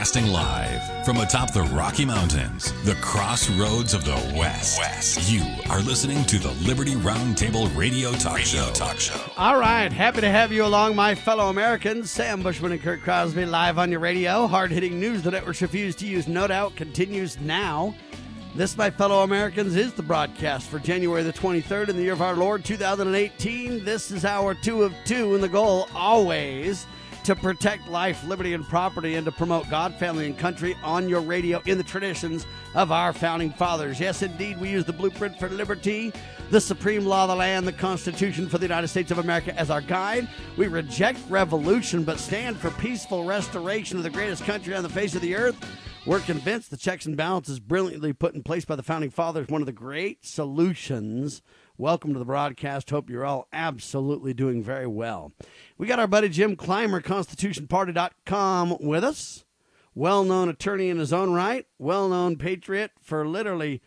Broadcasting live from atop the Rocky Mountains, the crossroads of the West. You are listening to the Liberty Roundtable Radio Talk Show. All right, happy to have you along, my fellow Americans. Sam Bushman and Kurt Crosby live on your radio. Hard-hitting news the networks refuse to use, no doubt, continues now. This, my fellow Americans, is the broadcast for January the 23rd in the year of our Lord, 2018. This is hour 2 of 2, and the goal always to protect life, liberty, and property, and to promote God, family, and country on your radio in the traditions of our founding fathers. Yes, indeed, we use the blueprint for liberty, the supreme law of the land, the Constitution for the United States of America as our guide. We reject revolution, but stand for peaceful restoration of the greatest country on the face of the earth. We're convinced the checks and balances brilliantly put in place by the founding fathers, one of the great solutions. Welcome to the broadcast. Hope you're all absolutely doing very well. We got our buddy Jim Clymer, ConstitutionParty.com, with us. Well-known attorney in his own right, well-known patriot for literally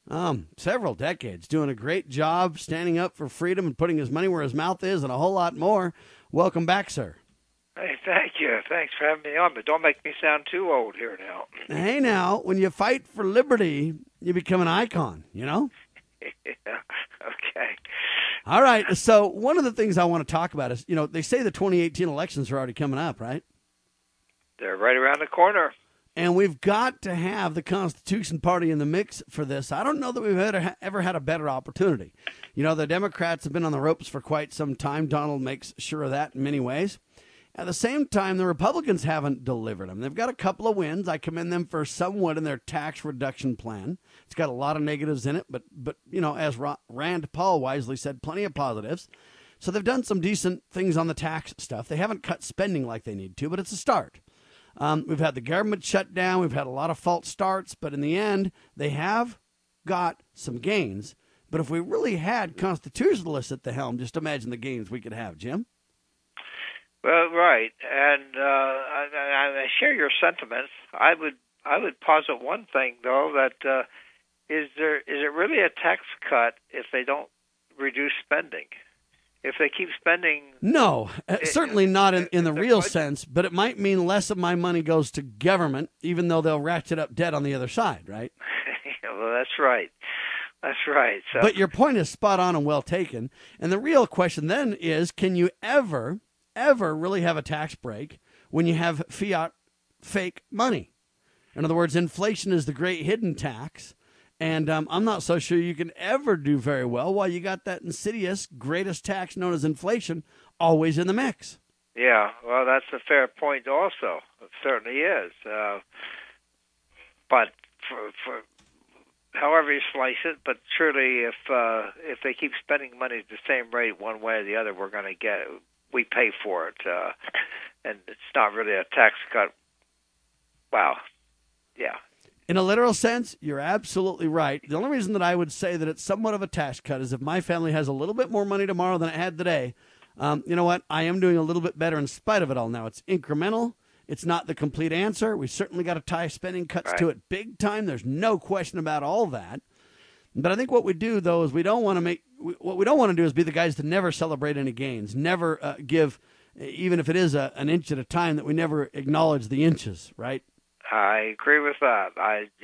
several decades, doing a great job standing up for freedom and putting his money where his mouth is and a whole lot more. Welcome back, sir. Hey, thank you. Thanks for having me on, but don't make me sound too old here now. Hey, now, when you fight for liberty, you become an icon, you know? Yeah, okay. All right, so one of the things I want to talk about is, you know, they say the 2018 elections are already coming up, right? They're right around the corner. And we've got to have the Constitution Party in the mix for this. I don't know that we've ever had a better opportunity. You know, the Democrats have been on the ropes for quite some time. Donald makes sure of that in many ways. At the same time, the Republicans haven't delivered them. They've got a couple of wins. I commend them for somewhat in their tax reduction plan. It's got a lot of negatives in it, but you know, as Rand Paul wisely said, plenty of positives. So they've done some decent things on the tax stuff. They haven't cut spending like they need to, but it's a start. We've had the government shut down. We've had a lot of false starts, but in the end, they have got some gains. But if we really had constitutionalists at the helm, just imagine the gains we could have, Jim. Well, right, and I share your sentiments. I would posit one thing though, that is it really a tax cut if they don't reduce spending? If they keep spending, no, certainly not in the real sense. But it might mean less of my money goes to government, even though they'll ratchet up debt on the other side, right? Well, that's right. That's right. So. But your point is spot on and well taken. And the real question then is, can you ever really have a tax break when you have fiat fake money? In other words, inflation is the great hidden tax, and I'm not so sure you can ever do very well while you got that insidious greatest tax known as inflation always in the mix. Yeah, well, that's a fair point also. It certainly is. But for however you slice it, but surely if they keep spending money at the same rate one way or the other, we pay for it, and it's not really a tax cut. Wow, yeah. In a literal sense, you're absolutely right. The only reason that I would say that it's somewhat of a tax cut is if my family has a little bit more money tomorrow than it had today, you know what? I am doing a little bit better in spite of it all. Now, it's incremental. It's not the complete answer. We certainly got to tie spending cuts to it big time. There's no question about all that. But I think what we do, though, is what we don't want to do is be the guys that never celebrate any gains, never give, even if it is an inch at a time, that we never acknowledge the inches, right? I agree with that.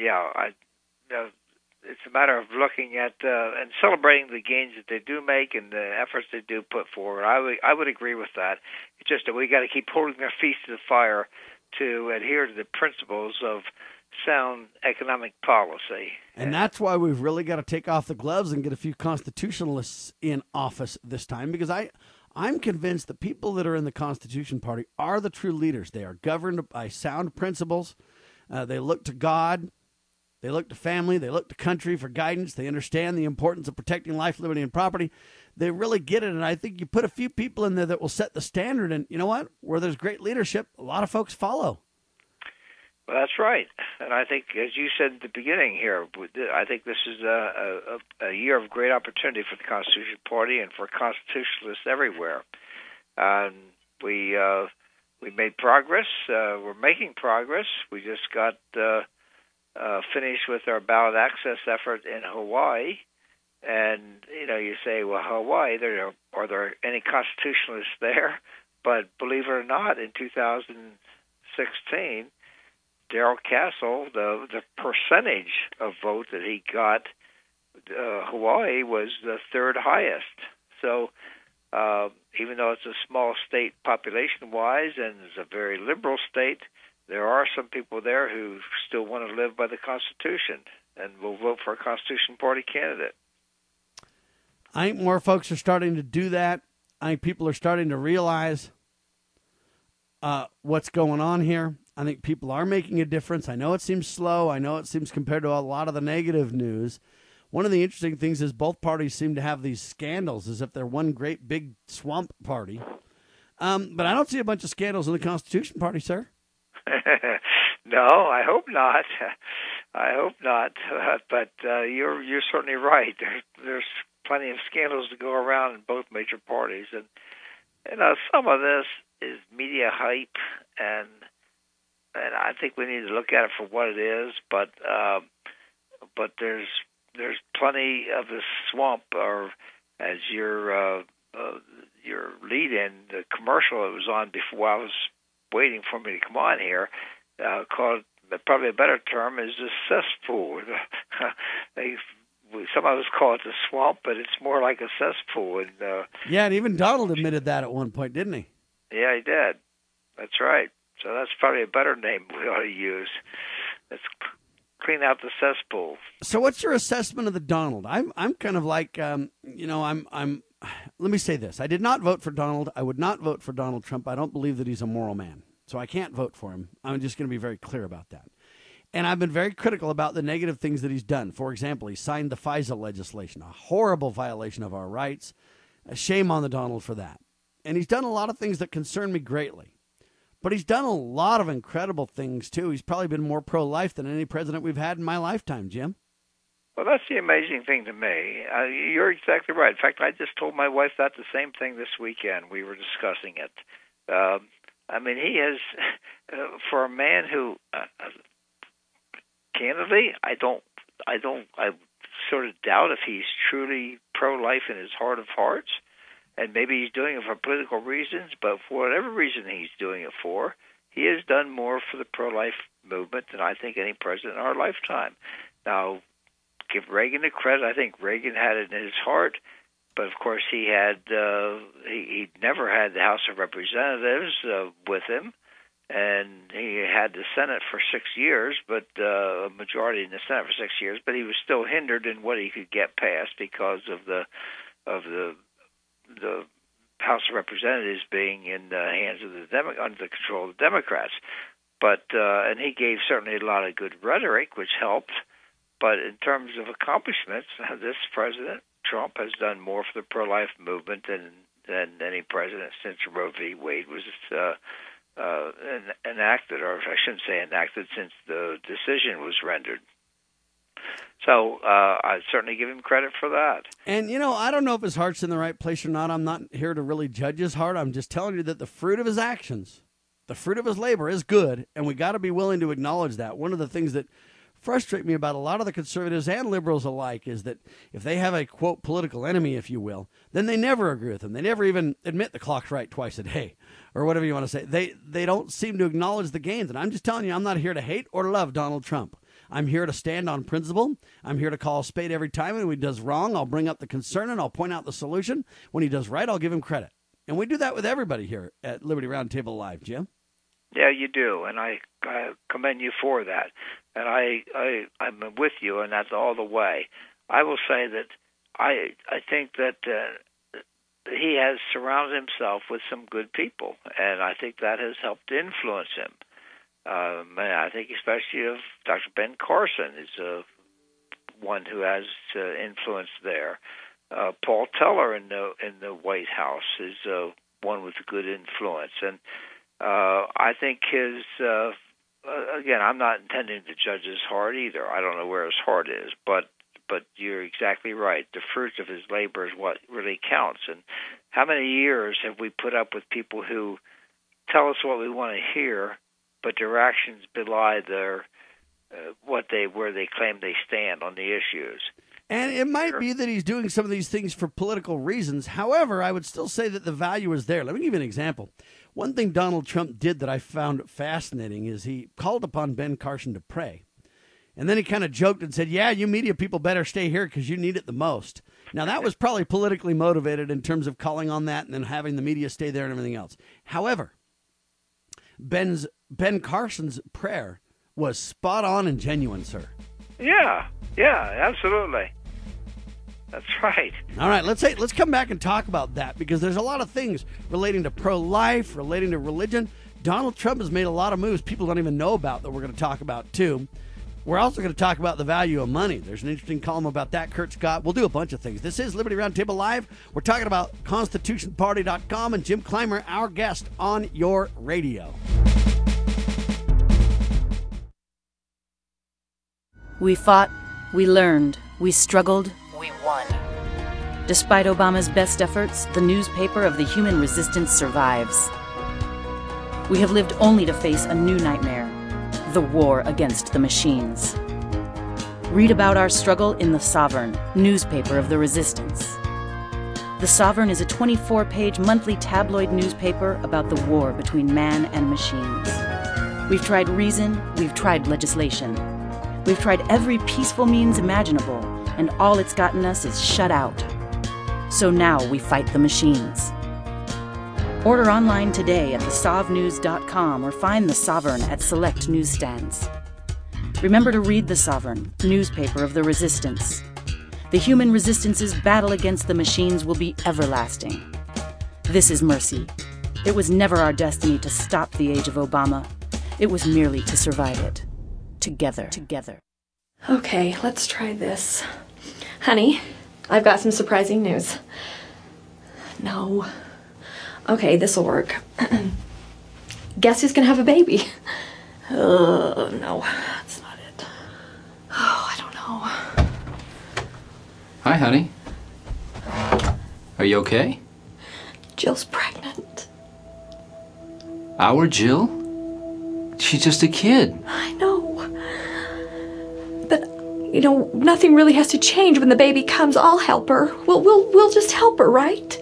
It's a matter of looking at and celebrating the gains that they do make and the efforts they do put forward. I would agree with that. It's just that we got to keep holding our feet to the fire to adhere to the principles of sound economic policy. And that's why we've really got to take off the gloves and get a few constitutionalists in office this time, because I'm convinced that people that are in the Constitution Party are the true leaders. They are governed by sound principles. They look to God. They look to family. They look to country for guidance. They understand the importance of protecting life, liberty, and property. They really get it. And I think you put a few people in there that will set the standard. And you know what? Where there's great leadership, a lot of folks follow. Well, that's right. And I think, as you said at the beginning here, I think this is a year of great opportunity for the Constitution Party and for constitutionalists everywhere. We made progress. We're making progress. We just got finished with our ballot access effort in Hawaii. And, you say, well, Hawaii, are there any constitutionalists there? But believe it or not, in 2016, Darrell Castle, the percentage of vote that he got, Hawaii was the third highest. So even though it's a small state population-wise and it's a very liberal state, there are some people there who still want to live by the Constitution and will vote for a Constitution Party candidate. I think more folks are starting to do that. I think people are starting to realize what's going on here. I think people are making a difference. I know it seems slow. I know it seems compared to a lot of the negative news. One of the interesting things is both parties seem to have these scandals as if they're one great big swamp party. But I don't see a bunch of scandals in the Constitution Party, sir. No, I hope not. I hope not. But you're certainly right. There's plenty of scandals to go around in both major parties, and some of this is media hype, and I think we need to look at it for what it is. But there's plenty of the swamp, or as your lead-in, the commercial that was on before I was waiting for me to come on here, called, probably a better term is the cesspool. Some of us call it the swamp, but it's more like a cesspool. And yeah, and even Donald admitted that at one point, didn't he? Yeah, he did. That's right. So that's probably a better name we ought to use. Let's clean out the cesspool. So what's your assessment of the Donald? I'm kind of like, I'm let me say this. I did not vote for Donald. I would not vote for Donald Trump. I don't believe that he's a moral man. So I can't vote for him. I'm just going to be very clear about that. And I've been very critical about the negative things that he's done. For example, he signed the FISA legislation, a horrible violation of our rights. A shame on the Donald for that. And he's done a lot of things that concern me greatly. But he's done a lot of incredible things, too. He's probably been more pro-life than any president we've had in my lifetime, Jim. Well, that's the amazing thing to me. You're exactly right. In fact, I just told my wife that the same thing this weekend. We were discussing it. I mean, he is, for a man who, candidly, I sort of doubt if he's truly pro-life in his heart of hearts. And maybe he's doing it for political reasons, but for whatever reason he's doing it for, he has done more for the pro-life movement than I think any president in our lifetime. Now, give Reagan the credit. I think Reagan had it in his heart, but of course he never had the House of Representatives with him, and he had the Senate for 6 years, but a majority in the Senate for 6 years. But he was still hindered in what he could get passed because of the House of Representatives being in the hands of under the control of the Democrats. But and he gave certainly a lot of good rhetoric, which helped. But in terms of accomplishments, this president, Trump, has done more for the pro-life movement than any president since Roe v. Wade was enacted, or I shouldn't say enacted, since the decision was rendered. So I certainly give him credit for that. And, I don't know if his heart's in the right place or not. I'm not here to really judge his heart. I'm just telling you that the fruit of his actions, the fruit of his labor is good, and we got to be willing to acknowledge that. One of the things that frustrate me about a lot of the conservatives and liberals alike is that if they have a, quote, political enemy, if you will, then they never agree with them. They never even admit the clock's right twice a day or whatever you want to say. They don't seem to acknowledge the gains. And I'm just telling you, I'm not here to hate or love Donald Trump. I'm here to stand on principle. I'm here to call a spade every time. And when he does wrong, I'll bring up the concern and I'll point out the solution. When he does right, I'll give him credit. And we do that with everybody here at Liberty Roundtable Live, Jim. Yeah, you do, and I commend you for that. And I'm with you, and that's all the way. I will say that I think that he has surrounded himself with some good people, and I think that has helped influence him. And I think especially of Dr. Ben Carson is one who has influence there. Paul Teller in the White House is one with good influence, and I think his. Again, I'm not intending to judge his heart either. I don't know where his heart is, but you're exactly right. The fruit of his labor is what really counts. And how many years have we put up with people who tell us what we want to hear, but their actions belie their where they claim they stand on the issues? And it might be that he's doing some of these things for political reasons. However, I would still say that the value is there. Let me give you an example. One thing Donald Trump did that I found fascinating is he called upon Ben Carson to pray. And then he kind of joked and said, yeah, you media people better stay here because you need it the most. Now, that was probably politically motivated in terms of calling on that and then having the media stay there and everything else. However, Ben Carson's prayer was spot on and genuine, sir. Yeah, absolutely. That's right. All right, let's come back and talk about that because there's a lot of things relating to pro-life, relating to religion. Donald Trump has made a lot of moves people don't even know about that we're going to talk about too. We're also going to talk about the value of money. There's an interesting column about that, Kurt Scott. We'll do a bunch of things. This is Liberty Roundtable Live. We're talking about ConstitutionParty.com and Jim Clymer, our guest on your radio. We fought, we learned, we struggled, we won. Despite Obama's best efforts, the newspaper of the human resistance survives. We have lived only to face a new nightmare, the war against the machines. Read about our struggle in The Sovereign, newspaper of the resistance. The Sovereign is a 24-page monthly tabloid newspaper about the war between man and machines. We've tried reason, we've tried legislation. We've tried every peaceful means imaginable, and all it's gotten us is shut out. So now we fight the machines. Order online today at thesovnews.com or find The Sovereign at select newsstands. Remember to read The Sovereign, newspaper of the resistance. The human resistance's battle against the machines will be everlasting. This is mercy. It was never our destiny to stop the age of Obama. It was merely to survive it. Together. Okay, let's try this. Honey, I've got some surprising news. No. Okay, this'll work. Guess who's gonna have a baby? No, that's not it. Oh, I don't know. Hi, honey. Are you okay? Jill's pregnant. Our Jill? She's just a kid. I know. But, nothing really has to change when the baby comes. I'll help her. We'll just help her, right?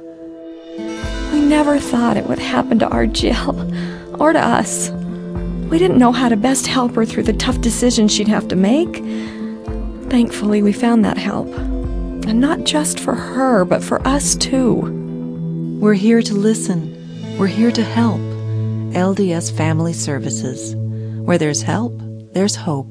We never thought it would happen to our Jill, or to us. We didn't know how to best help her through the tough decisions she'd have to make. Thankfully, we found that help. And not just for her, but for us, too. We're here to listen. We're here to help. LDS Family Services. Where there's help, there's hope.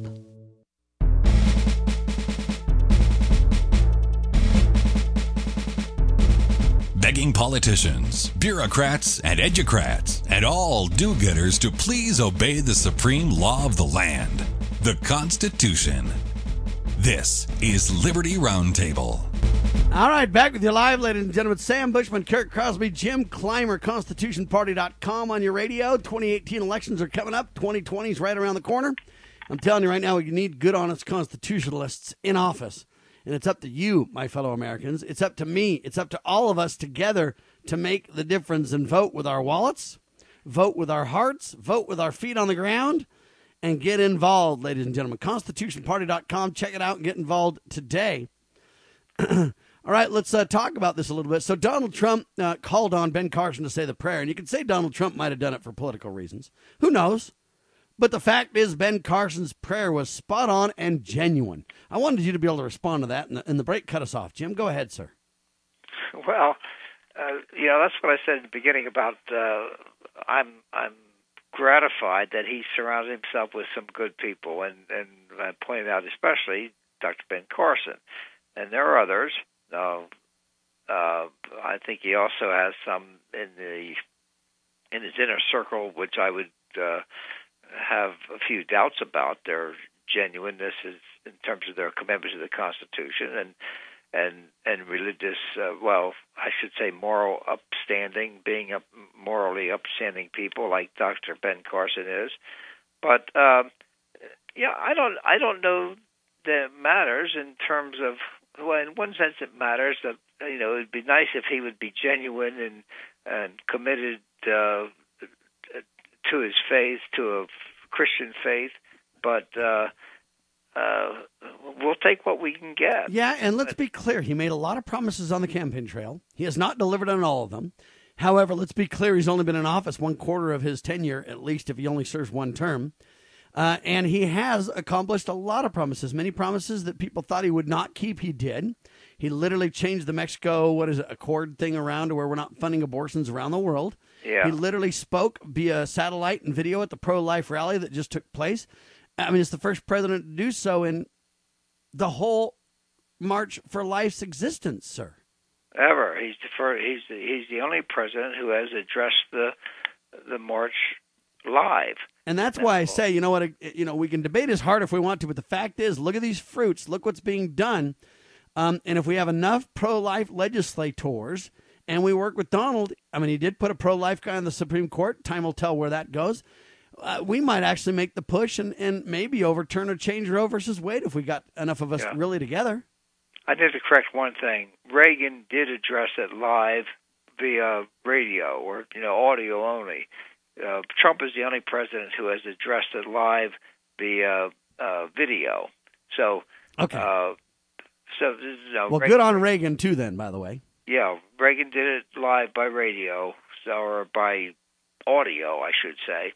Begging politicians, bureaucrats, and educrats, and all do-gooders to please obey the supreme law of the land, the Constitution. This is Liberty Roundtable. All right, back with you live, ladies and gentlemen. Sam Bushman, Kurt Crosby, Jim Clymer, ConstitutionParty.com on your radio. 2018 elections are coming up. 2020 is right around the corner. I'm telling you right now, you need good, honest constitutionalists in office. And it's up to you, my fellow Americans. It's up to me. It's up to all of us together to make the difference and vote with our wallets, vote with our hearts, vote with our feet on the ground, and get involved, ladies and gentlemen. ConstitutionParty.com. Check it out and get involved today. All right, let's talk about this a little bit. So Donald Trump called on Ben Carson to say the prayer, and you can say Donald Trump might have done it for political reasons. Who knows? But the fact is Ben Carson's prayer was spot on and genuine. I wanted you to be able to respond to that, and the break cut us off. Jim, go ahead, sir. Well, that's what I said in the beginning about I'm gratified that he surrounded himself with some good people, and I pointed out especially Dr. Ben Carson. And there are others. I think he also has some in his inner circle, which I would have a few doubts about their genuineness in terms of their commitment to the Constitution and religious. I should say moral upstanding, being morally upstanding people like Dr. Ben Carson is. But I don't know that it matters in terms of. Well, in one sense, it matters that it would be nice if he would be genuine and committed to his faith, to a Christian faith. But we'll take what we can get. Yeah, and let's be clear. He made a lot of promises on the campaign trail. He has not delivered on all of them. However, let's be clear. He's only been in office 1/4 of his tenure, at least if he only serves one term. And he has accomplished a lot of promises. Many promises that people thought he would not keep, he did. He literally changed the Mexico, Accord thing around to where we're not funding abortions around the world. Yeah. He literally spoke via satellite and video at the pro-life rally that just took place. I mean, it's the first president to do so in the whole March for Life's existence, sir. Ever. He's the only president who has addressed the March live. And that's why I say, we can debate as hard if we want to, but the fact is, look at these fruits. Look what's being done. And if we have enough pro-life legislators and we work with Donald, I mean, he did put a pro-life guy on the Supreme Court. Time will tell where that goes. We might actually make the push and maybe overturn or change Roe versus Wade if we got enough of us really together. I need to correct one thing. Reagan did address it live via radio or audio only. Trump is the only president who has addressed it live via video. So, okay. Reagan, good on Reagan too. Then, by the way, yeah, Reagan did it live by radio, or by audio, I should say.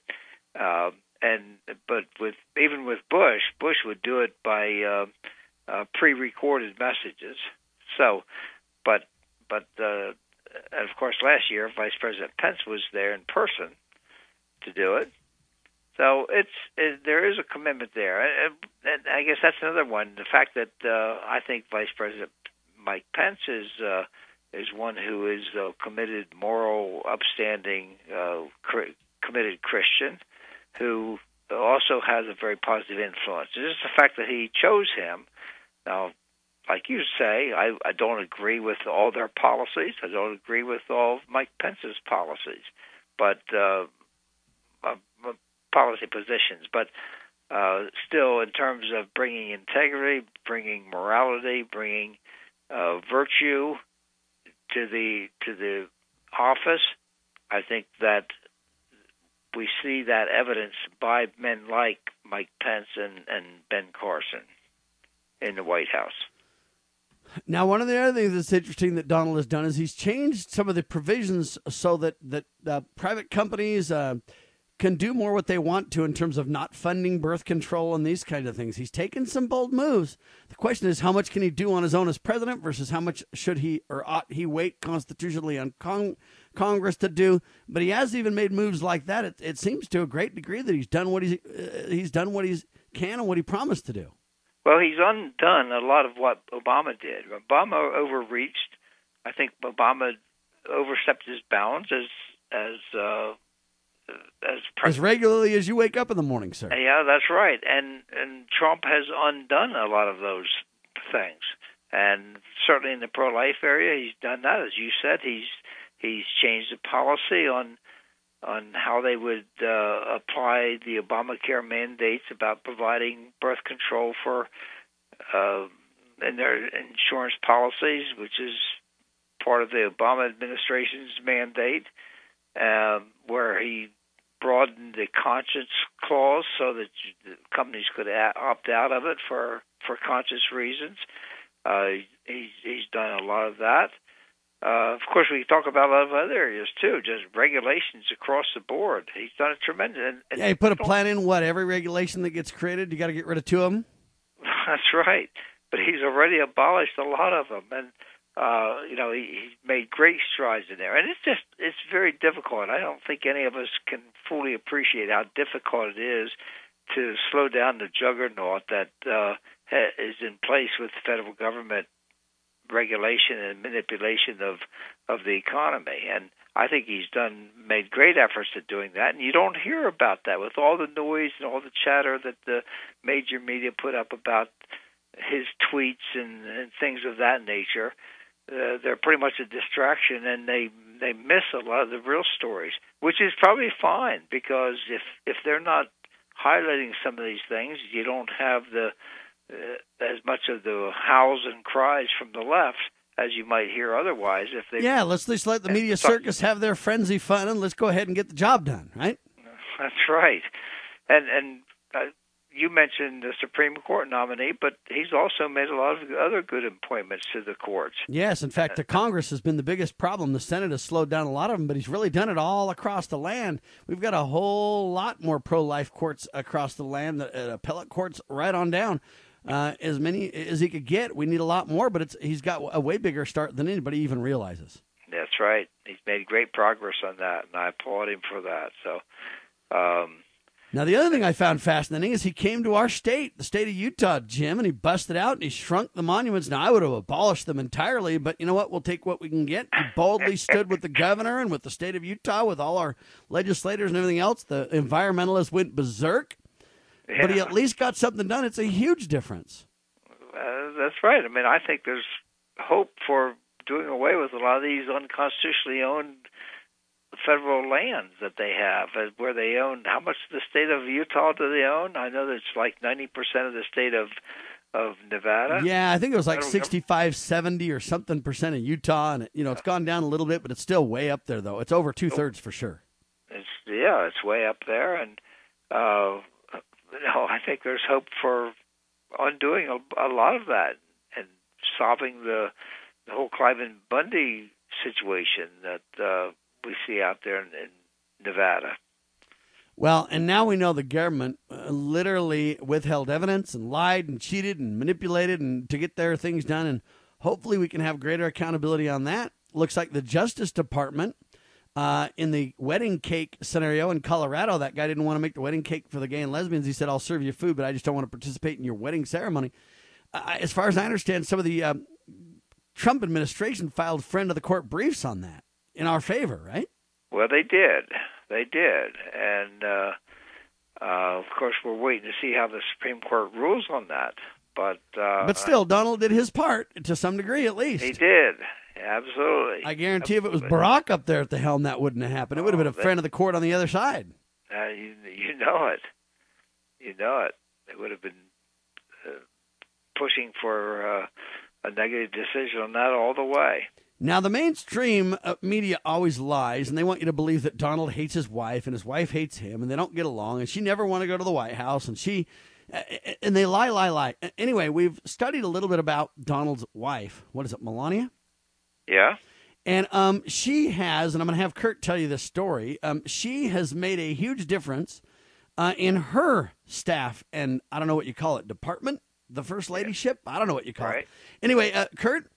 But even with Bush would do it by pre-recorded messages. So, but and of course, last year Vice President Pence was there in person to do it. So there is a commitment there, and I guess that's another one. The fact that I think Vice President Mike Pence is one who is committed, moral, upstanding, committed Christian, who also has a very positive influence. It's just the fact that he chose him. Now, like you say, I don't agree with all their policies. I don't agree with all of Mike Pence's policies, but policy positions. But still, in terms of bringing integrity, bringing morality, bringing virtue to the office, I think that we see that evidence by men like Mike Pence and Ben Carson in the White House. Now, one of the other things that's interesting that Donald has done is he's changed some of the provisions so that private companies can do more what they want to in terms of not funding birth control and these kinds of things. He's taken some bold moves. The question is, how much can he do on his own as president versus how much should he or ought he wait constitutionally on Congress to do? But he has even made moves like that. It seems to a great degree that he's done what he can and what he promised to do. Well, he's undone a lot of what Obama did. Obama overreached. I think Obama overstepped his bounds as regularly as you wake up in the morning, sir. Yeah, that's right. And Trump has undone a lot of those things. And certainly in the pro-life area, he's done that. As you said, he's changed the policy on how they would apply the Obamacare mandates about providing birth control for in their insurance policies, which is part of the Obama administration's mandate, where he broadened the conscience clause so that companies could opt out of it for conscious reasons. He's done a lot of that. Of course, we talk about a lot of other areas, too, just regulations across the board. He's done a tremendous... And he put a plan in, every regulation that gets created, you got to get rid of 2 of them? That's right. But he's already abolished a lot of them. And, he made great strides in there. And it's very difficult. I don't think any of us can fully appreciate how difficult it is to slow down the juggernaut that is in place with the federal government regulation and manipulation of the economy. And I think he's made great efforts at doing that. And you don't hear about that with all the noise and all the chatter that the major media put up about his tweets and things of that nature. They're pretty much a distraction, and they miss a lot of the real stories, which is probably fine, because if they're not highlighting some of these things, you don't have as much of the howls and cries from the left as you might hear otherwise. Let's just let the media circus have their frenzy fun, and let's go ahead and get the job done, right? That's right. And you mentioned the Supreme Court nominee, but he's also made a lot of other good appointments to the courts. Yes, in fact, the Congress has been the biggest problem. The Senate has slowed down a lot of them, but he's really done it all across the land. We've got a whole lot more pro-life courts across the land, appellate courts right on down. As many as he could get. We need a lot more, but he's got a way bigger start than anybody even realizes. That's right. He's made great progress on that, and I applaud him for that. So, now, the other thing I found fascinating is he came to our state, the state of Utah, Jim, and he busted out and he shrunk the monuments. Now, I would have abolished them entirely, but you know what? We'll take what we can get. He boldly stood with the governor and with the state of Utah, with all our legislators and everything else. The environmentalists went berserk, but he at least got something done. It's a huge difference. That's right. I mean, I think there's hope for doing away with a lot of these unconstitutionally owned federal lands that they have, where they own. How much the state of Utah do they own? I know that it's like 90% of the state of Nevada. Yeah, I think it was like 65, 70 or something percent of Utah, and it's gone down a little bit, but it's still way up there, though. It's over 2/3 for sure. It's way up there, and I think there's hope for undoing a lot of that and solving the whole Cliven Bundy situation that we see out there in Nevada. Well, and now we know the government literally withheld evidence and lied and cheated and manipulated and to get their things done, and hopefully we can have greater accountability on that. Looks like the Justice Department, in the wedding cake scenario in Colorado, that guy didn't want to make the wedding cake for the gay and lesbians. He said, I'll serve you food, but I just don't want to participate in your wedding ceremony. As far as I understand, some of the Trump administration filed friend of the court briefs on that in our favor, right? Well, they did. And, of course, we're waiting to see how the Supreme Court rules on that. But still, Donald did his part to some degree, at least. He did. Absolutely. I guarantee if it was Barack up there at the helm, that wouldn't have happened. It would have been a friend of the court on the other side. You know it. They would have been pushing for a negative decision on that all the way. Now, the mainstream media always lies, and they want you to believe that Donald hates his wife and his wife hates him, and they don't get along, and she never want to go to the White House, and they lie. Anyway, we've studied a little bit about Donald's wife. What is it, Melania? Yeah. And she has, and I'm going to have Kurt tell you this story, she has made a huge difference in her staff, and I don't know what you call it, department? The first ladyship? I don't know what you call it. Anyway, Kurt?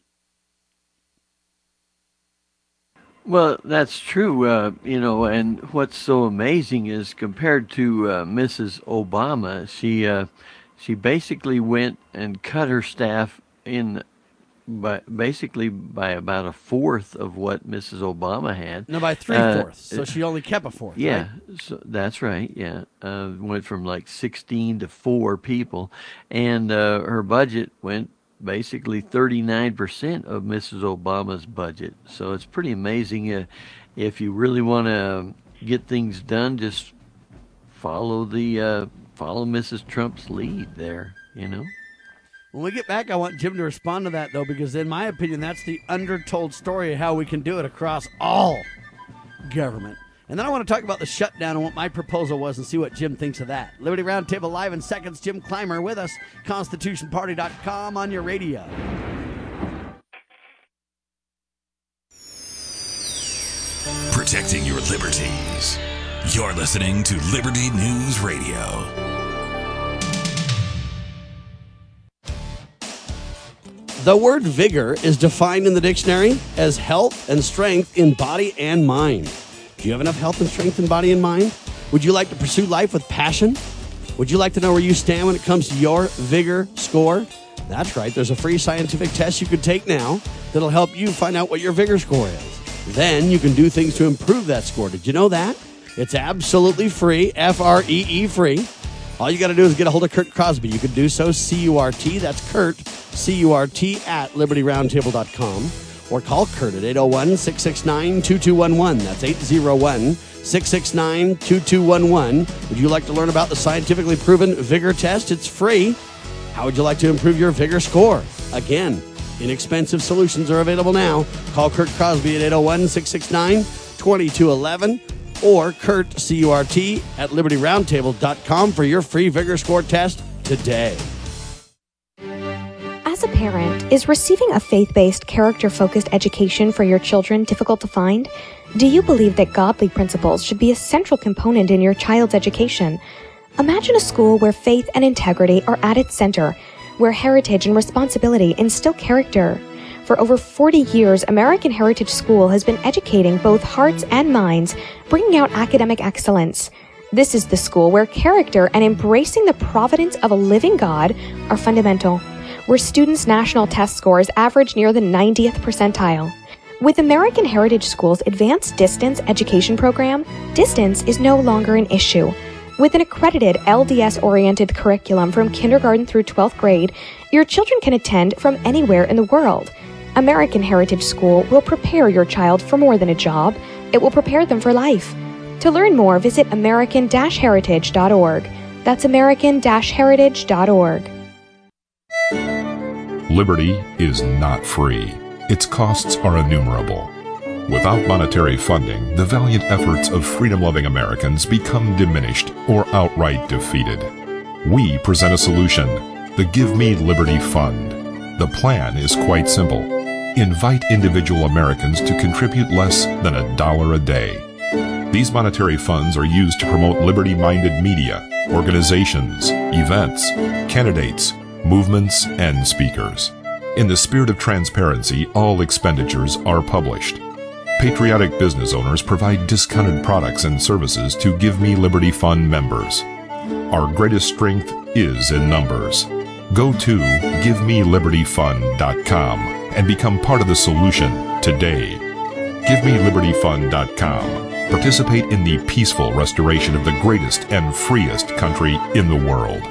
Well, that's true, and what's so amazing is compared to Mrs. Obama, she basically went and cut her staff by about a fourth of what Mrs. Obama had. No, by 3/4. So she only kept a fourth. Yeah, right? So that's right. Yeah, went from like 16 to 4 people, and her budget went basically 39% of Mrs. Obama's budget. So it's pretty amazing. If you really want to get things done, just follow Mrs. Trump's lead there. When we get back, I want Jim to respond to that, though, because in my opinion, that's the undertold story of how we can do it across all government. And then I want to talk about the shutdown and what my proposal was and see what Jim thinks of that. Liberty Roundtable live in seconds. Jim Clymer with us. ConstitutionParty.com on your radio. Protecting your liberties. You're listening to Liberty News Radio. The word vigor is defined in the dictionary as health and strength in body and mind. Do you have enough health and strength in body and mind? Would you like to pursue life with passion? Would you like to know where you stand when it comes to your vigor score? That's right. There's a free scientific test you can take now that'll help you find out what your vigor score is. Then you can do things to improve that score. Did you know that? It's absolutely free, Free free. All you got to do is get a hold of Kurt Crosby. You can do so, C-U-R-T. That's Kurt, C-U-R-T, at LibertyRoundtable.com. Or call Kurt at 801-669-2211. That's 801-669-2211. Would you like to learn about the scientifically proven vigor test? It's free. How would you like to improve your vigor score? Again, inexpensive solutions are available now. Call Kurt Crosby at 801-669-2211. or Kurt, C-U-R-T, at libertyroundtable.com for your free Vigor Score test today. As a parent, is receiving a faith-based, character-focused education for your children difficult to find? Do you believe that godly principles should be a central component in your child's education? Imagine a school where faith and integrity are at its center, where heritage and responsibility instill character. For over 40 years, American Heritage School has been educating both hearts and minds, bringing out academic excellence. This is the school where character and embracing the providence of a living God are fundamental, where students' national test scores average near the 90th percentile. With American Heritage School's advanced distance education program, distance is no longer an issue. With an accredited LDS-oriented curriculum from kindergarten through 12th grade, your children can attend from anywhere in the world. American Heritage School will prepare your child for more than a job. It will prepare them for life. To learn more, visit american-heritage.org. That's american-heritage.org. Liberty is not free. Its costs are innumerable. Without monetary funding, the valiant efforts of freedom-loving Americans become diminished or outright defeated. We present a solution, the Give Me Liberty Fund. The plan is quite simple. Invite individual Americans to contribute less than $1 a day. These monetary funds are used to promote liberty-minded media, organizations, events, candidates, movements, and speakers. In the spirit of transparency, all expenditures are published. Patriotic business owners provide discounted products and services to Give Me Liberty Fund members. Our greatest strength is in numbers. Go to GiveMeLibertyFund.com and become part of the solution today. GiveMeLibertyFund.com. Participate in the peaceful restoration of the greatest and freest country in the world.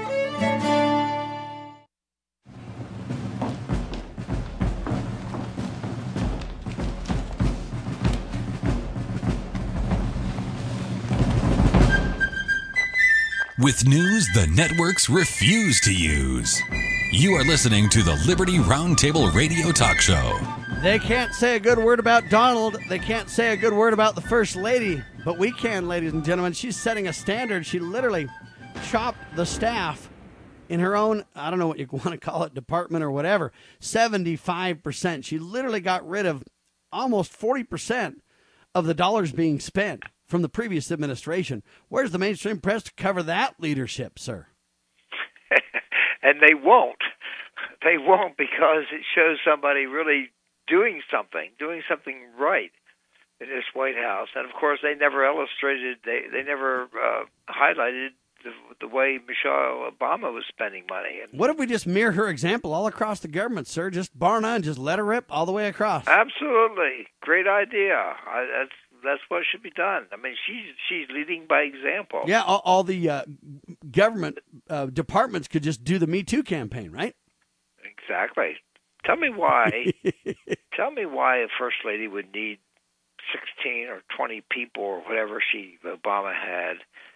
With news the networks refuse to use. You are listening to the Liberty Roundtable Radio Talk Show. They can't say a good word about Donald. They can't say a good word about the First Lady. But we can, ladies and gentlemen. She's setting a standard. She literally chopped the staff in her own, I don't know what you want to call it, department or whatever, 75%. She literally got rid of almost 40% of the dollars being spent from the previous administration. Where's the mainstream press to cover that leadership, sir? And they won't. They won't, because it shows somebody really doing something right in this White House. And, of course, they never illustrated, they never highlighted the way Michelle Obama was spending money. And what if we just mirror her example all across the government, sir? Just bar none, just let her rip all the way across. Absolutely. Great idea. That's what should be done. I mean, she's leading by example. Yeah, all the government departments could just do the Me Too campaign, right? Exactly. Tell me why a first lady would need 16 or 20 people or whatever Obama had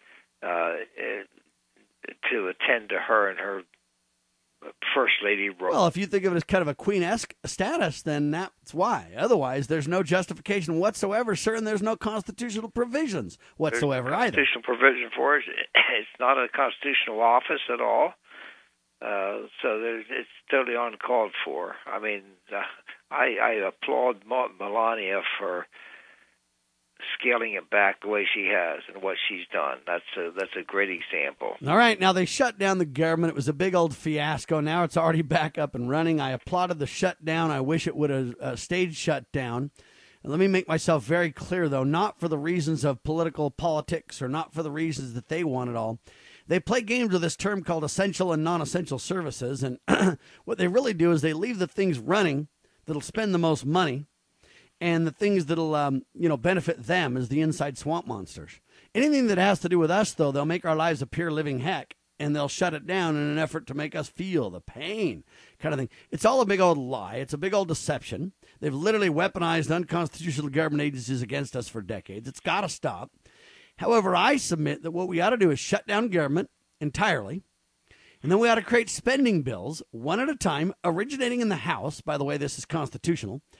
to attend to her in her first lady role. Well, if you think of it as kind of a queen-esque status, then that's why. Otherwise, there's no justification whatsoever, sir, and there's no constitutional provisions whatsoever there's no constitutional provision for it. It's not a constitutional office at all. So it's totally uncalled for. I mean, I applaud Melania for scaling it back the way she has and what she's done. That's a great example. All right, now they shut down the government. It was a big old fiasco. Now it's already back up and running. I applauded the shutdown. I wish it would have stayed shut down. And let me make myself very clear, though, not for the reasons of political politics or not for the reasons that they want it all. They play games with this term called essential and non-essential services, and what they really do is they leave the things running that'll spend the most money, and the things that'll benefit them is the inside swamp monsters. Anything that has to do with us, though, they'll make our lives appear living heck, and they'll shut it down in an effort to make us feel the pain kind of thing. It's all a big old lie. It's a big old deception. They've literally weaponized unconstitutional government agencies against us for decades. It's got to stop. However, I submit that what we ought to do is shut down government entirely, and then we ought to create spending bills, one at a time, originating in the House. By the way, this is constitutional.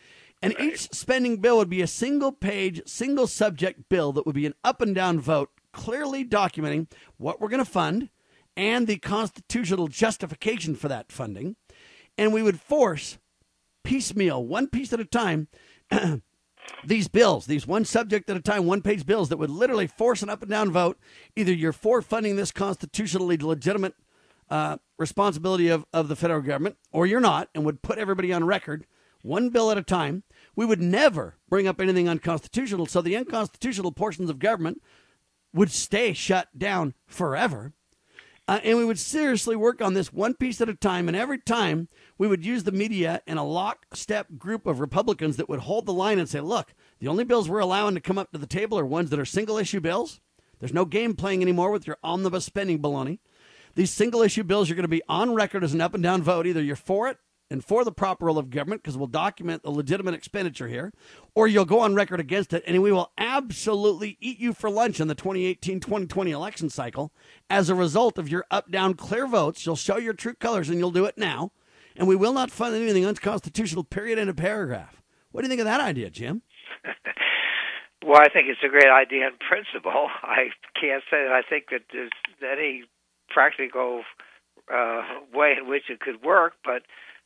And each spending bill would be a single-page, single-subject bill that would be an up-and-down vote, clearly documenting what we're going to fund and the constitutional justification for that funding. And we would force piecemeal, one piece at a time, these bills, these one subject at a time, one-page bills that would literally force an up-and-down vote. Either you're for funding this constitutionally legitimate responsibility of the federal government, or you're not, and would put everybody on record, one bill at a time. We would never bring up anything unconstitutional, so the unconstitutional portions of government would stay shut down forever. And we would seriously work on this one piece at a time, and every time we would use the media and a lockstep group of Republicans that would hold the line and say, look, the only bills we're allowing to come up to the table are ones that are single-issue bills. There's no game playing anymore with your omnibus spending baloney. These single-issue bills are going to be on record as an up-and-down vote. Either you're for it and for the proper role of government, because we'll document the legitimate expenditure here, or you'll go on record against it, and we will absolutely eat you for lunch in the 2018-2020 election cycle. As a result of your up-down clear votes, you'll show your true colors, and you'll do it now. And we will not fund anything unconstitutional, period, end of paragraph. What do you think of that idea, Jim? Well, I think it's a great idea in principle. I can't say that I think that there's any practical way in which it could work, but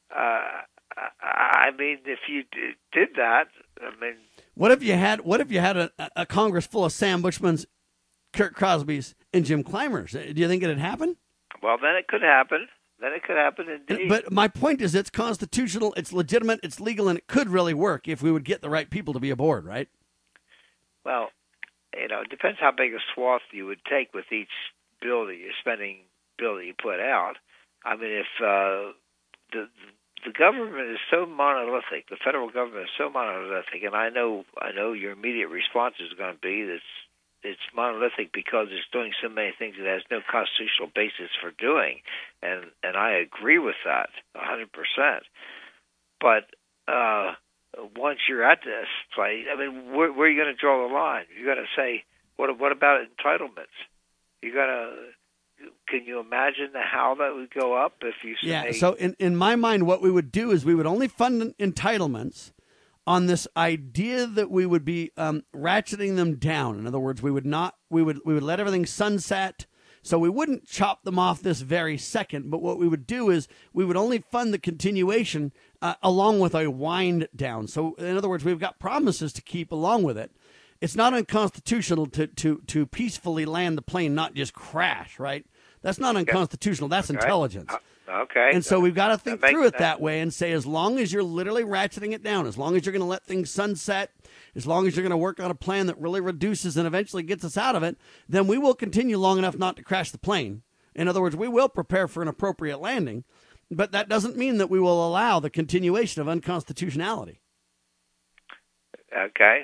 I mean, if you did that, I mean, what if you had a Congress full of Sam Bushmans, Kurt Crosbys, and Jim Clymers? Do you think it'd happen? Well, then it could happen. Then it could happen indeed. But my point is, it's constitutional, it's legitimate, it's legal, and it could really work if we would get the right people to be aboard, right? Well, it depends how big a swath you would take with each bill that you're spending bill that you put out. I mean, if the government is so monolithic, the federal government is so monolithic, and I know your immediate response is going to be that it's monolithic because it's doing so many things that has no constitutional basis for doing, and I agree with that 100%. But once you're at this place, I mean, where are you going to draw the line? You're going to say, what about entitlements? You got to. Can you imagine how that would go up if you say... Yeah, so in my mind, what we would do is we would only fund entitlements on this idea that we would be ratcheting them down. In other words, we would let everything sunset, so we wouldn't chop them off this very second, but what we would do is we would only fund the continuation along with a wind down. So in other words, we've got promises to keep along with it. It's not unconstitutional to peacefully land the plane, not just crash, right? That's not unconstitutional. That's intelligence. Okay. And so we've got to think through it that way and say, as long as you're literally ratcheting it down, as long as you're going to let things sunset, as long as you're going to work on a plan that really reduces and eventually gets us out of it, then we will continue long enough not to crash the plane. In other words, we will prepare for an appropriate landing, but that doesn't mean that we will allow the continuation of unconstitutionality. Okay.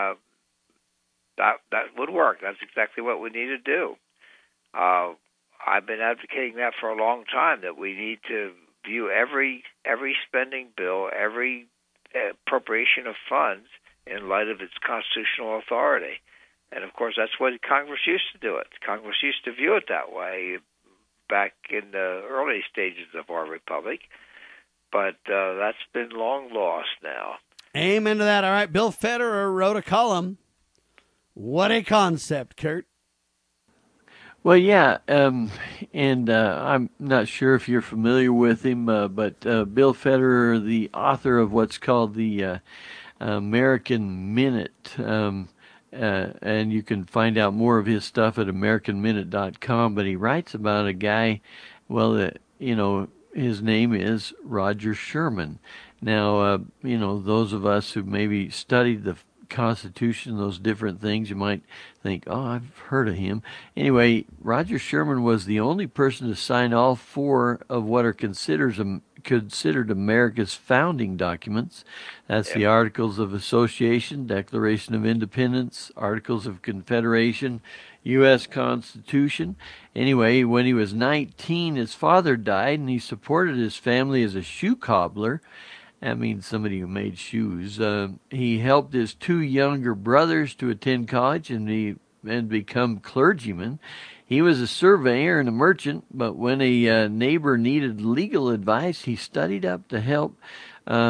That would work. That's exactly what we need to do. I've been advocating that for a long time, that we need to view every spending bill, every appropriation of funds in light of its constitutional authority. And, of course, that's what Congress used to do it. Congress used to view it that way back in the early stages of our republic. But that's been long lost now. Amen to that. All right, Bill Federer wrote a column. What a concept, Kurt. Well, yeah, and I'm not sure if you're familiar with him, but Bill Federer, the author of what's called the American Minute, and you can find out more of his stuff at AmericanMinute.com, but he writes about a guy, well, his name is Roger Sherman. Now, those of us who maybe studied the Constitution, those different things, you might think, oh, I've heard of him. Anyway, Roger Sherman was the only person to sign all four of what are considered America's founding documents. That's the Articles of Association, Declaration of Independence, Articles of Confederation, U.S. Constitution. Anyway, when he was 19, his father died, and he supported his family as a shoe cobbler. That means somebody who made shoes. He helped his two younger brothers to attend college and become clergymen. He was a surveyor and a merchant, but when a neighbor needed legal advice, he studied up to help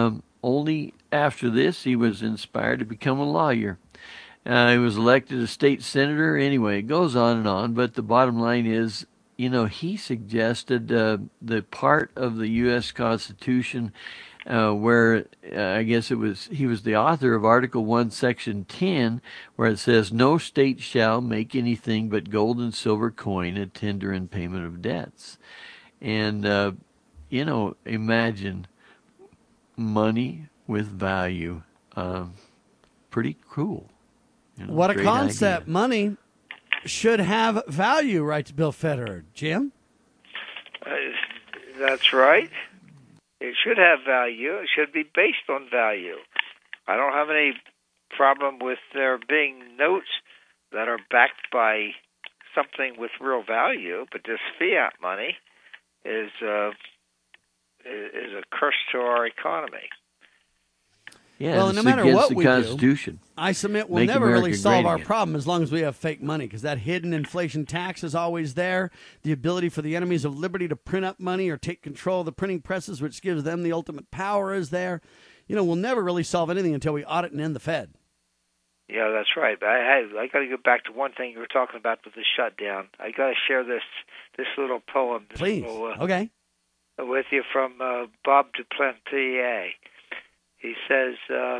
only after this he was inspired to become a lawyer. He was elected a state senator. Anyway, it goes on and on, but the bottom line is, he suggested the part of the U.S. Constitution where I guess he was the author of Article 1, Section 10, where it says, "No state shall make anything but gold and silver coin a tender in payment of debts." And, imagine money with value. Pretty cool. What a concept. Idea. Money should have value, writes Bill Federer. Jim? That's right. It should have value. It should be based on value. I don't have any problem with there being notes that are backed by something with real value, but this fiat money is a curse to our economy. Yeah, well, no matter what the we Constitution. do, I submit we'll never really solve our problem as long as we have fake money, because that hidden inflation tax is always there. The ability for the enemies of liberty to print up money or take control of the printing presses, which gives them the ultimate power, is there. We'll never really solve anything until we audit and end the Fed. Yeah, that's right. But I got to go back to one thing you were talking about with the shutdown. I got to share this little poem. Please. Okay. With you from Bob Duplantier. He says...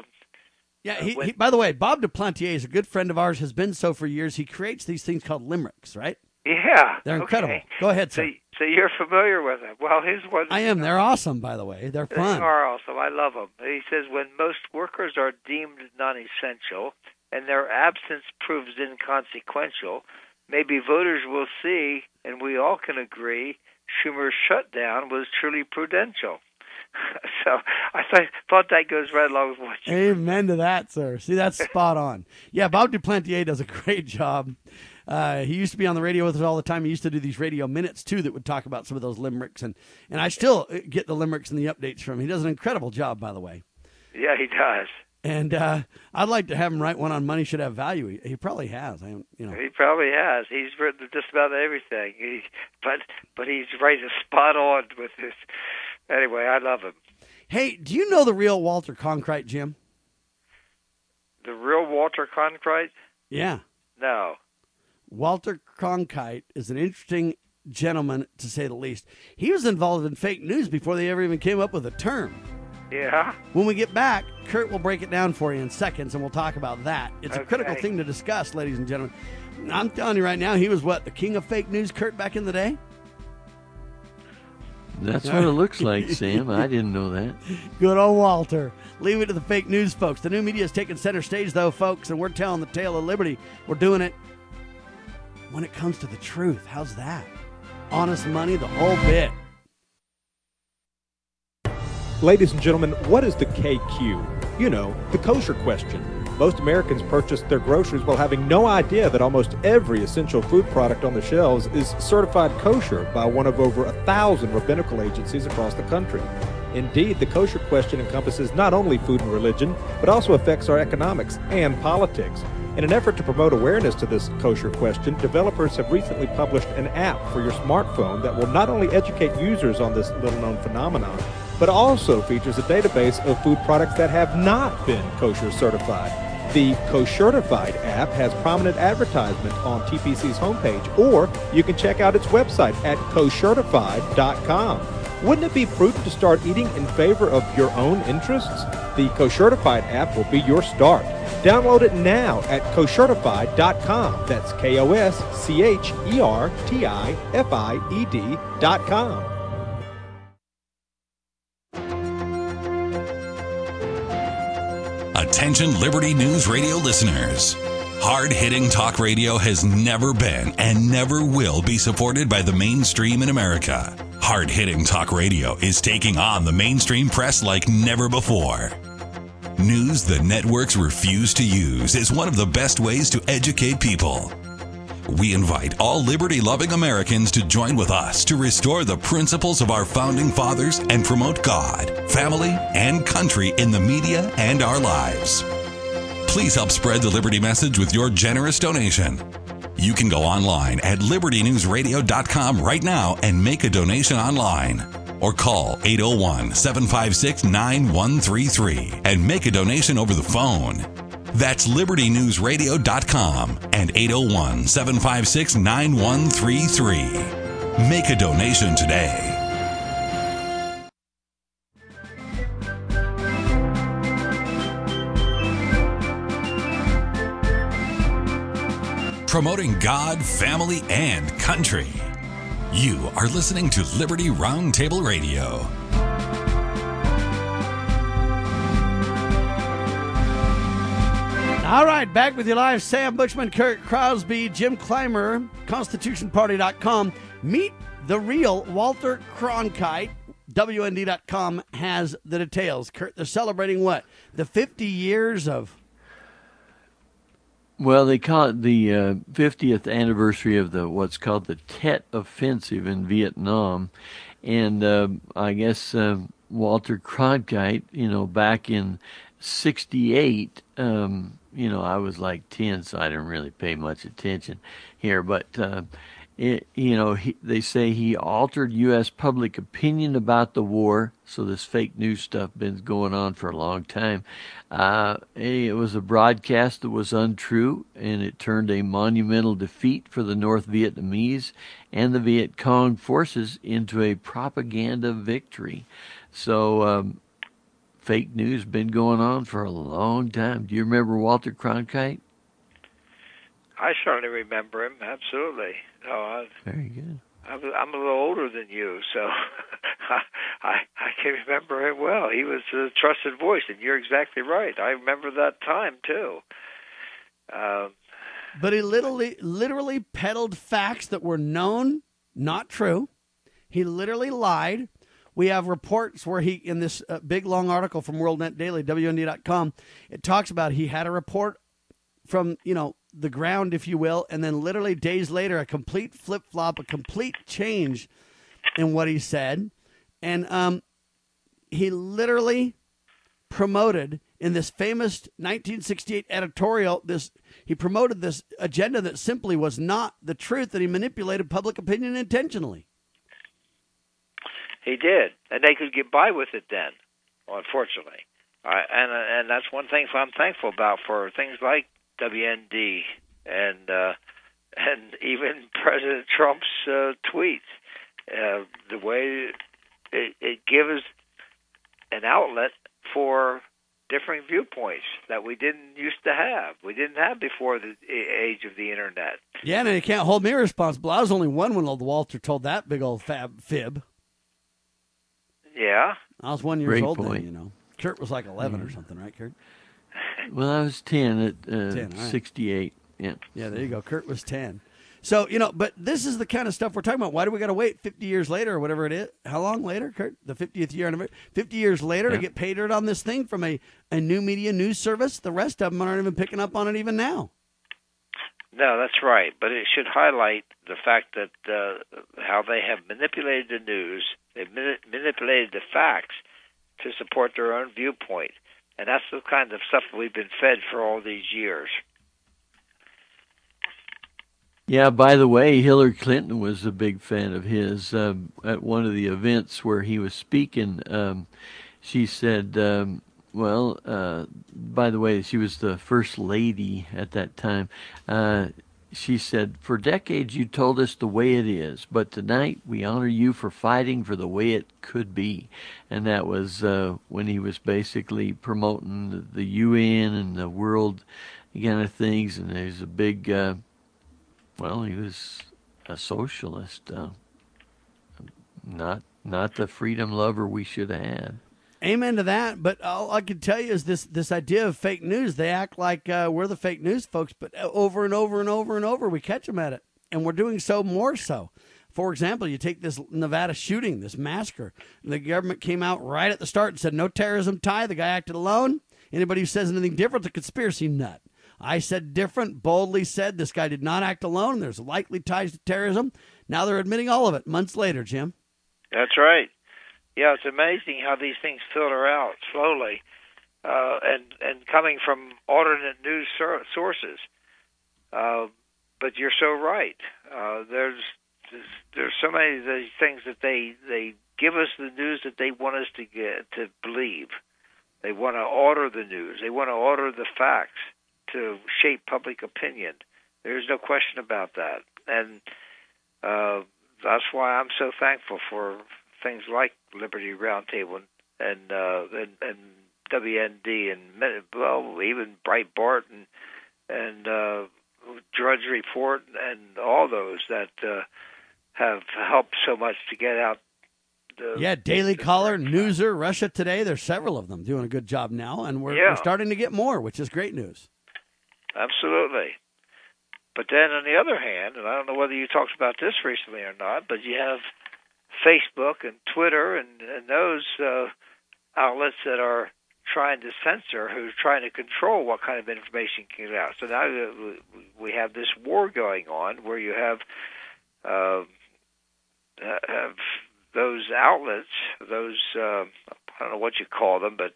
he, by the way, Bob Duplantier is a good friend of ours, has been so for years. He creates these things called limericks, right? Yeah. They're incredible. Go ahead, sir. So you're familiar with them. Well, his one... I am. They're awesome, by the way. They're fun. They are awesome. I love them. He says, when most workers are deemed non-essential and their absence proves inconsequential, maybe voters will see, and we all can agree, Schumer's shutdown was truly prudential. So I thought that goes right along with what you... Amen to that, sir. See, that's spot on. Yeah, Bob Duplantier does a great job. He used to be on the radio with us all the time. He used to do these radio minutes, too, that would talk about some of those limericks. And I still get the limericks and the updates from him. He does an incredible job, by the way. Yeah, he does. And I'd like to have him write one on money should have value. He probably has. He probably has. He's written just about everything. But he's right spot on with this. Anyway, I love him. Hey, do you know the real Walter Cronkite, Jim? The real Walter Cronkite? Yeah. No. Walter Cronkite is an interesting gentleman, to say the least. He was involved in fake news before they ever even came up with a term. Yeah? When we get back, Kurt will break it down for you in seconds, and we'll talk about that. It's a critical thing to discuss, ladies and gentlemen. I'm telling you right now, he was the king of fake news, Kurt, back in the day? That's what it looks like, Sam. I didn't know that. Good old Walter. Leave it to the fake news folks. The new media is taking center stage, though, folks, and we're telling the tale of liberty. We're doing it when it comes to the truth. How's that? Honest money, the whole bit. Ladies and gentlemen, what is the KQ? You know, the kosher question. Most Americans purchase their groceries while having no idea that almost every essential food product on the shelves is certified kosher by one of over 1,000 rabbinical agencies across the country. Indeed, the kosher question encompasses not only food and religion, but also affects our economics and politics. In an effort to promote awareness to this kosher question, developers have recently published an app for your smartphone that will not only educate users on this little-known phenomenon, but also features a database of food products that have not been kosher certified. The Koshertified app has prominent advertisement on TPC's homepage, or you can check out its website at koshertified.com. Wouldn't it be prudent to start eating in favor of your own interests? The Koshertified app will be your start. Download it now at koshertified.com. That's KOSCHERTIFIED.com. Attention Liberty News Radio listeners. Hard-hitting talk radio has never been and never will be supported by the mainstream in America. Hard-hitting talk radio is taking on the mainstream press like never before. News the networks refuse to use is one of the best ways to educate people. We invite all liberty-loving Americans to join with us to restore the principles of our founding fathers and promote God, family, and country in the media and our lives. Please help spread the Liberty message with your generous donation. You can go online at libertynewsradio.com right now and make a donation online. or call 801-756-9133 and make a donation over the phone. That's libertynewsradio.com and 801-756-9133. Make a donation today. Promoting God, family, and country. You are listening to Liberty Roundtable Radio. All right, back with you live. Sam Bushman, Kurt Crosby, Jim Clymer, ConstitutionParty.com. Meet the real Walter Cronkite. WND.com has the details. Kurt, they're celebrating what? The 50 years of... Well, they call it the 50th anniversary of what's called the Tet Offensive in Vietnam. And I guess Walter Cronkite, back in 68, I was like 10, so I didn't really pay much attention here. But, they say he altered U.S. public opinion about the war. So this fake news stuff been going on for a long time. It was a broadcast that was untrue, and it turned a monumental defeat for the North Vietnamese and the Viet Cong forces into a propaganda victory. So fake news been going on for a long time. Do you remember Walter Cronkite? I certainly remember him, absolutely. Very good. I'm a little older than you, so I can remember him well. He was a trusted voice, and you're exactly right. I remember that time, too. But he literally peddled facts that were known, not true. He literally lied. We have reports where he, in this big, long article from WorldNet Daily, WND.com, it talks about he had a report from, the ground, if you will, and then literally days later, a complete flip-flop, a complete change in what he said. And he literally promoted in this famous 1968 editorial, he promoted this agenda that simply was not the truth, that he manipulated public opinion intentionally. He did, and they could get by with it then, unfortunately. And that's one thing I'm thankful about for things like WND and even President Trump's tweets. The way it gives an outlet for differing viewpoints that we didn't used to have. We didn't have before the age of the internet. Yeah, and you can't hold me responsible. I was only one when old Walter told that big old fib. Yeah. I was 1 year Great old point. then, Kurt was like 11 or something, right, Kurt? Well, I was 10 at 10, right. 68. Yeah. Yeah, there you go. Kurt was 10. So, but this is the kind of stuff we're talking about. Why do we got to wait 50 years later or whatever it is? How long later, Kurt? The 50th year anniversary? 50 years later to get paid on this thing from a new media news service? The rest of them aren't even picking up on it even now. No, that's right. But it should highlight the fact that how they have manipulated the news, they've manipulated the facts to support their own viewpoint. And that's the kind of stuff we've been fed for all these years. Yeah, by the way, Hillary Clinton was a big fan of his. At one of the events where he was speaking, she said, by the way, she was the first lady at that time. She said, "For decades you told us the way it is, but tonight we honor you for fighting for the way it could be." And that was when he was basically promoting the UN and the world kind of things. And there's a big, he was a socialist, not the freedom lover we should have had. Amen to that. But all I can tell you is this idea of fake news. They act like we're the fake news folks, but over and over and over and over, we catch them at it. And we're doing so more so. For example, you take this Nevada shooting, this massacre. The government came out right at the start and said, no terrorism tie. The guy acted alone. Anybody who says anything different is a conspiracy nut. I said different, boldly said this guy did not act alone. There's likely ties to terrorism. Now they're admitting all of it months later, Jim. That's right. Yeah, it's amazing how these things filter out slowly, and coming from alternate news sources. But you're so right. There's so many of these things that they give us the news that they want us to believe. They want to order the news. They want to order the facts to shape public opinion. There's no question about that. And that's why I'm so thankful for things like Liberty Roundtable and WND and even Breitbart and Drudge Report and all those that have helped so much to get out. Daily Caller, Newser, Russia Today. There's several of them doing a good job now, and we're starting to get more, which is great news. Absolutely. But then on the other hand, and I don't know whether you talked about this recently or not, but you have Facebook and Twitter and those outlets that are trying to censor, who's trying to control what kind of information can get out. So now we have this war going on where you have those outlets, those I don't know what you call them, but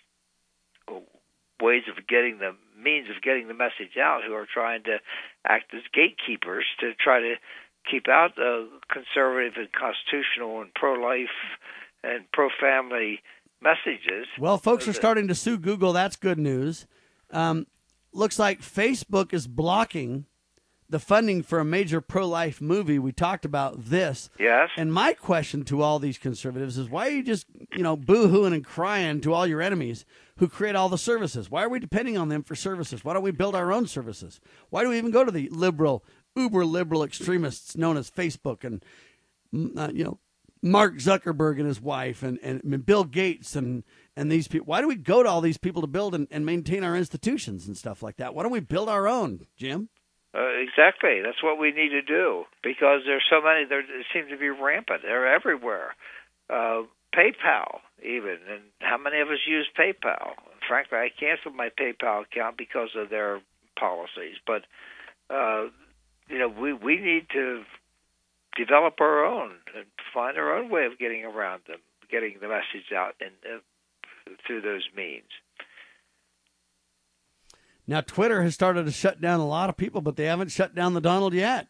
ways of means of getting the message out, who are trying to act as gatekeepers to try to keep out conservative and constitutional and pro-life and pro-family messages. Well, folks are starting to sue Google. That's good news. Looks like Facebook is blocking the funding for a major pro-life movie. We talked about this. Yes. And my question to all these conservatives is, why are you just, boo-hooing and crying to all your enemies who create all the services? Why are we depending on them for services? Why don't we build our own services? Why do we even go to the uber-liberal extremists known as Facebook and, Mark Zuckerberg and his wife and Bill Gates and these people? Why do we go to all these people to build and maintain our institutions and stuff like that? Why don't we build our own, Jim? Exactly. That's what we need to do, because there's so many. They seem to be rampant. They're everywhere. PayPal, even. And how many of us use PayPal? Frankly, I canceled my PayPal account because of their policies. But, we need to develop our own and find our own way of getting around them, getting the message out through those means. Now, Twitter has started to shut down a lot of people, but they haven't shut down the Donald yet.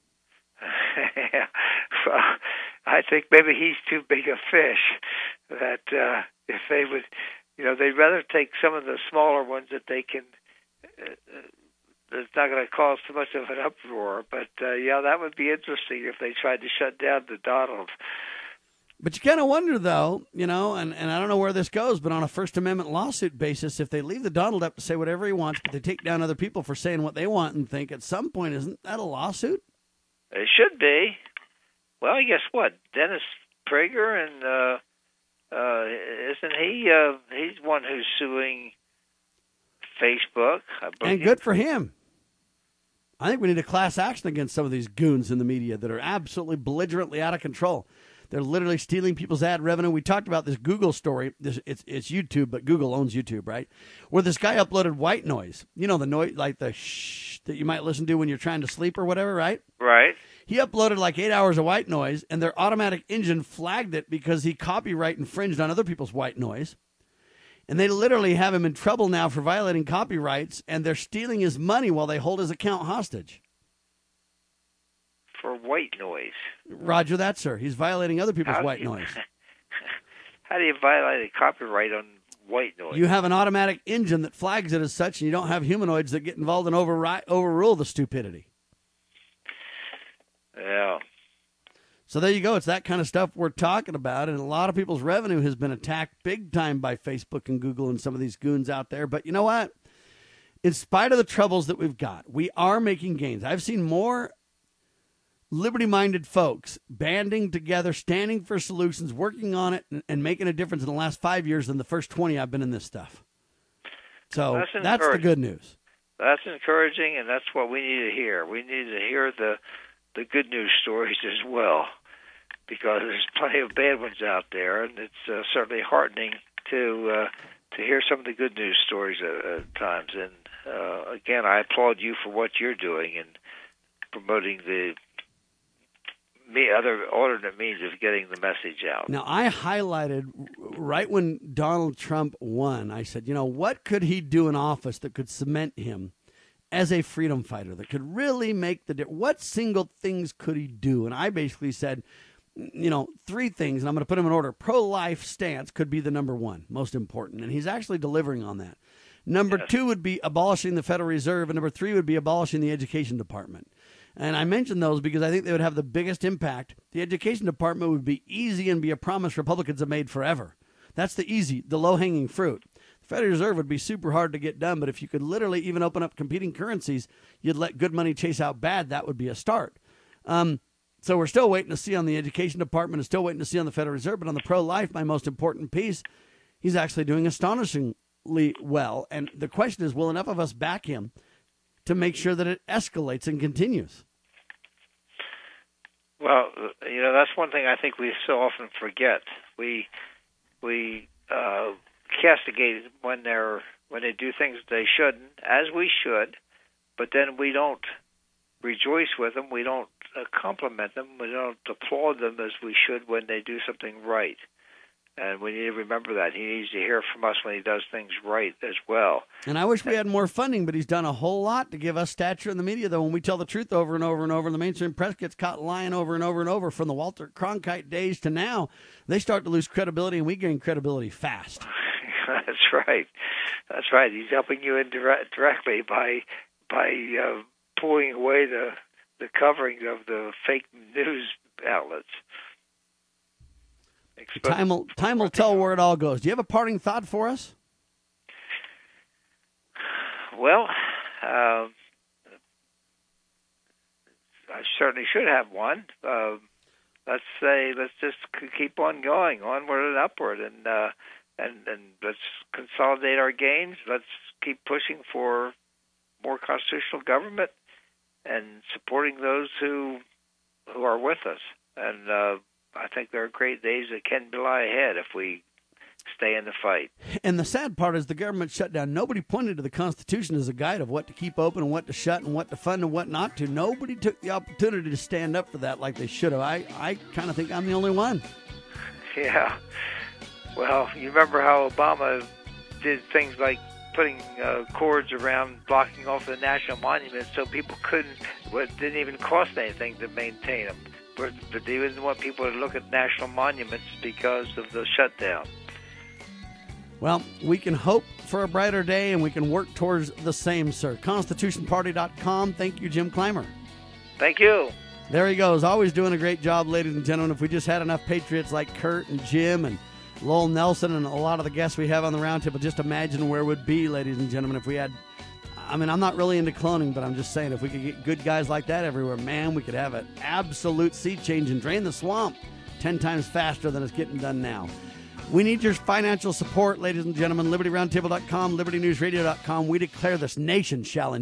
Well, I think maybe he's too big a fish. That if they would, they'd rather take some of the smaller ones that they can. That's not going to cause too much of an uproar. But that would be interesting if they tried to shut down the Donald. But you kind of wonder, though, and I don't know where this goes, but on a First Amendment lawsuit basis, if they leave the Donald up to say whatever he wants, but they take down other people for saying what they want and think, at some point, isn't that a lawsuit? It should be. Well, guess what? Dennis Prager, and isn't he? He's one who's suing Facebook. I believe. And good for him. I think we need a class action against some of these goons in the media that are absolutely belligerently out of control. They're literally stealing people's ad revenue. We talked about this Google story. It's YouTube, but Google owns YouTube, right? Where this guy uploaded white noise. The noise, like the shh that you might listen to when you're trying to sleep or whatever, right? Right. He uploaded like 8 hours of white noise, and their automatic engine flagged it because he copyright infringed on other people's white noise. And they literally have him in trouble now for violating copyrights, and they're stealing his money while they hold his account hostage. For white noise. Roger that, sir. He's violating other people's white noise. How do you violate a copyright on white noise? You have an automatic engine that flags it as such, and you don't have humanoids that get involved and overrule the stupidity. Yeah. So there you go. It's that kind of stuff we're talking about, and a lot of people's revenue has been attacked big time by Facebook and Google and some of these goons out there. But you know what? In spite of the troubles that we've got, we are making gains. I've seen more liberty-minded folks banding together, standing for solutions, working on it, and making a difference in the last 5 years than the first 20 I've been in this stuff. So that's the good news. That's encouraging, and that's what we need to hear. We need to hear the good news stories as well, because there's plenty of bad ones out there, and it's certainly heartening to hear some of the good news stories at times. And again, I applaud you for what you're doing in promoting the other alternate means of getting the message out. Now, I highlighted right when Donald Trump won, I said, what could he do in office that could cement him as a freedom fighter, that could really make the difference? What single things could he do? And I basically said, three things, and I'm going to put them in order. Pro-life stance could be the number one, most important, and he's actually delivering on that. Number two would be abolishing the Federal Reserve, and number three would be abolishing the Education Department. And I mention those because I think they would have the biggest impact. The Education Department would be easy and be a promise Republicans have made forever. That's the low-hanging fruit. The Federal Reserve would be super hard to get done, but if you could literally even open up competing currencies, you'd let good money chase out bad, that would be a start. So we're still waiting to see on the Education Department and still waiting to see on the Federal Reserve. But on the pro-life, my most important piece, he's actually doing astonishingly well. And the question is, will enough of us back him to make sure that it escalates and continues? Well, that's one thing I think we so often forget. We castigate when they do things they shouldn't, as we should, but then we don't rejoice with them. We don't compliment them. We don't applaud them as we should when they do something right. And we need to remember that. He needs to hear from us when he does things right as well. And I wish we had more funding, but he's done a whole lot to give us stature in the media, though. When we tell the truth over and over and over, and the mainstream press gets caught lying over and over and over, from the Walter Cronkite days to now, they start to lose credibility, and we gain credibility fast. That's right. That's right. He's helping you directly by pulling away the covering of the fake news outlets. Time will tell where it all goes. Do you have a parting thought for us? Well, I certainly should have one. Let's just keep on going, onward and upward, and let's consolidate our gains. Let's keep pushing for more constitutional government and supporting those who are with us. And I think there are great days that can lie ahead if we stay in the fight. And the sad part is the government shutdown. Nobody pointed to the Constitution as a guide of what to keep open and what to shut and what to fund and what not to. Nobody took the opportunity to stand up for that like they should have. I kind of think I'm the only one. Yeah. Well, you remember how Obama did things like putting cords around blocking off the national monuments so people didn't even cost anything to maintain them. But they didn't want people to look at national monuments because of the shutdown. Well, we can hope for a brighter day, and we can work towards the same, sir. ConstitutionParty.com. Thank you, Jim Clymer. Thank you. There he goes. Always doing a great job, ladies and gentlemen. If we just had enough patriots like Kurt and Jim and Lowell Nelson and a lot of the guests we have on the roundtable, just imagine where we'd be, ladies and gentlemen, if we had... I'm not really into cloning, but I'm just saying, if we could get good guys like that everywhere, man, we could have an absolute sea change and drain the swamp 10 times faster than it's getting done now. We need your financial support, ladies and gentlemen. LibertyRoundtable.com, LibertyNewsRadio.com. We declare this nation shall endure.